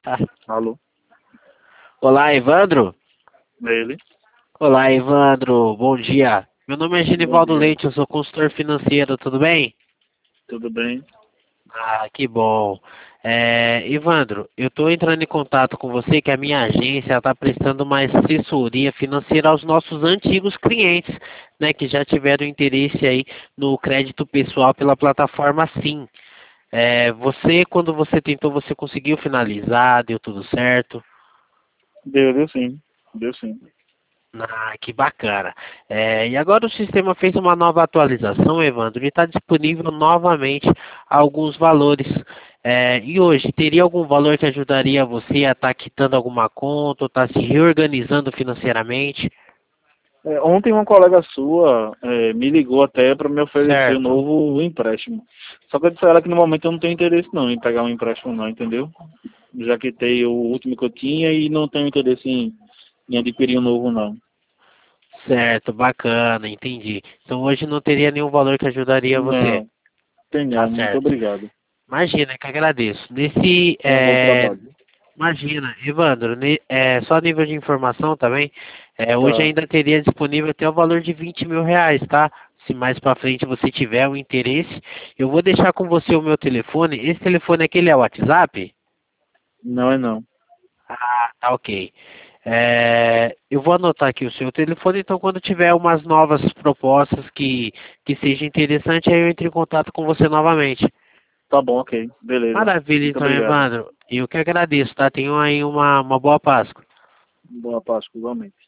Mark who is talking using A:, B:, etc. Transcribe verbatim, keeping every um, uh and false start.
A: Ah.
B: Alô?
A: Olá, Evandro.
B: Ele?
A: Olá, Evandro. Bom dia. Meu nome é
B: Bom
A: Genivaldo
B: dia.
A: Leite, eu sou consultor financeiro, tudo bem?
B: Tudo bem?
A: Ah, que bom. É, Evandro, eu estou entrando em contato com você que a minha agência está prestando uma assessoria financeira aos nossos antigos clientes, né, que já tiveram interesse aí no crédito pessoal pela plataforma Sim. É, você, quando você tentou, você conseguiu finalizar, deu tudo certo?
B: Deu, deu sim. Deu sim.
A: Ah, que bacana. É, e agora o sistema fez uma nova atualização, Evandro, e está disponível novamente alguns valores. É, e hoje, teria algum valor que ajudaria você a estar quitando alguma conta ou estar se reorganizando financeiramente?
B: É, ontem uma colega sua é, me ligou até para me oferecer um
A: Certo.
B: novo empréstimo. Só que eu disse a ela que no momento eu não tenho interesse não em pegar um empréstimo não, entendeu? Já quitei o último que eu tinha e não tenho interesse em, em adquirir um novo não.
A: Certo, bacana, entendi. Então hoje não teria nenhum valor que ajudaria você.
B: Não, tem
A: Tá
B: não, muito
A: certo.
B: obrigado.
A: Imagina, que agradeço. Nesse,
B: Tenha um bom
A: é,
B: trabalho.
A: Imagina, Evandro, ne- é, só nível de informação também, é, hoje
B: Tá,
A: ainda teria disponível até o valor de vinte mil reais, tá? Se mais pra frente você tiver o interesse, eu vou deixar com você o meu telefone. Esse telefone aqui ele é o WhatsApp?
B: não é não.
A: Ah, tá ok. É, eu vou anotar aqui o seu telefone, então quando tiver umas novas propostas que, que seja interessante, aí eu entro em contato com você novamente.
B: Tá bom, ok. Beleza.
A: Maravilha,
B: Muito
A: então,
B: obrigado.
A: Evandro. Eu que agradeço, tá? Tenham aí uma, uma boa Páscoa.
B: Boa Páscoa, igualmente.